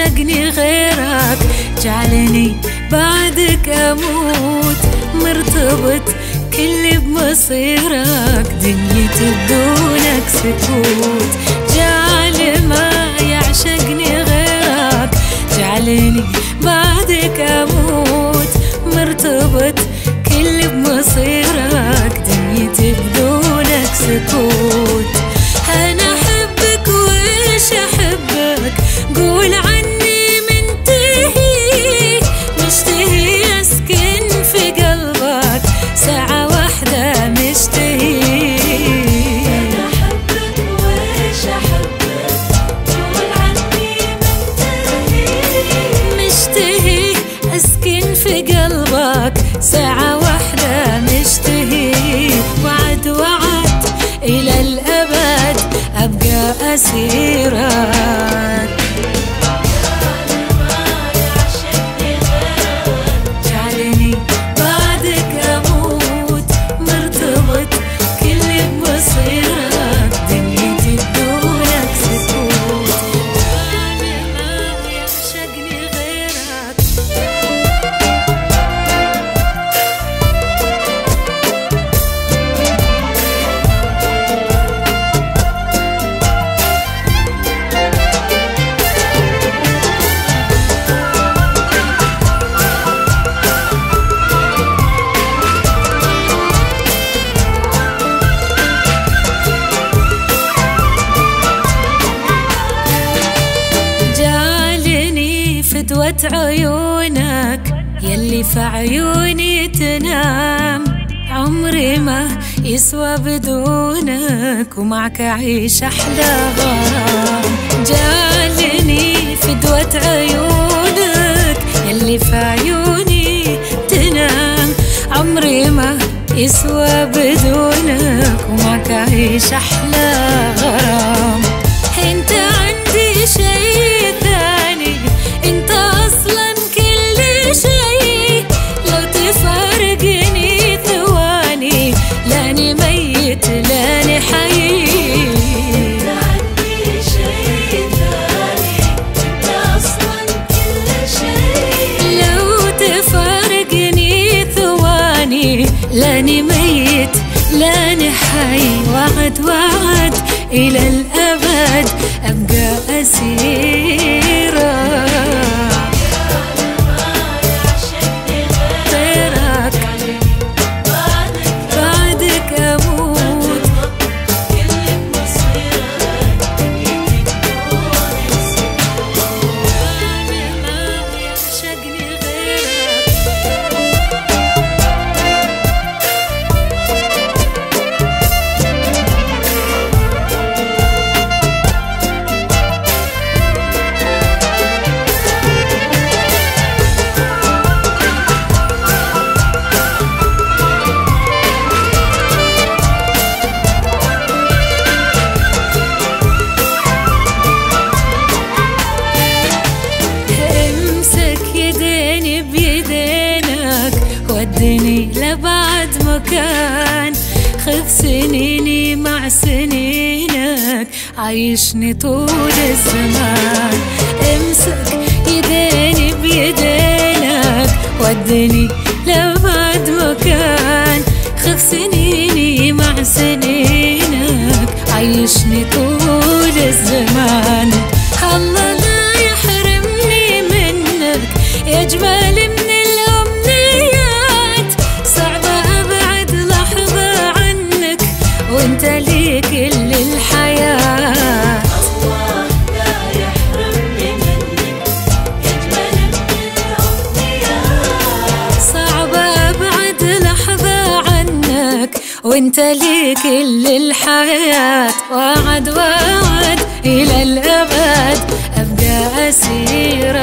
يعشقني غيرك، جعلني بعدك أموت مرتبط كل بمصيرك، دنيتي بدونك سكوت. جعل ما يعشقني غيرك، جعلني بعدك أموت مرتبط كل بمصيرك، دنيتي بدونك سكوت. أنا أحبك وإيش أحبك، قول عني منتهي، مشتهي أسكن في قلبك ساعة واحدة مشتهي. أنا أحبك وإيش أحبك، قول عني منتهي، مشتهي أسكن في قلبك ساعة واحدة مشتهي. وعد وعد إلى الأبد أبقى أسيرك، جعلني بعدك أموت مرتبط كل بمصيرك، دنيتي بدونك سكوت. جعل ما يعشقني غيرك. فدوة عيونك يلي في عيوني تنام، عمري ما يسوى بدونك ومعك أعيش أحلى غرام. جعلني فدوة عيونك يلي في عيوني تنام، عمري ما يسوى بدونك ومعك أعيش أحلى غرام. انت عندي شي ثاني، انت اصلا كل شي، لو تفارقني ثواني لاني ميت لاني حي. انت عندي شي ثاني، انت اصلا كل شي، لو تفارقني ثواني لاني ميت لاني حي. وعد وعد إلى الأبد أبقى أسيرك، غيرك بعدك أموت كل بمصيرك، دنيتي بدونك سكوت. ما يعشقني غيرك. ودني لبعد مكان، خذ سنيني مع سنينك، عايشني طول الزمان. امسك يديني بيدينك، ودني لبعد مكان، خذ سنيني مع سنينك، عايشني طول الزمان. الله لا يحرمني منك يا جمال من وانت لي كل الحياة. الله لا يحرمني منك يا جمال من الأمنيات، صعب أبعد لحظة عنك وانت لي كل الحياة. وعد وعد إلى الأبد أبقى أسيرك.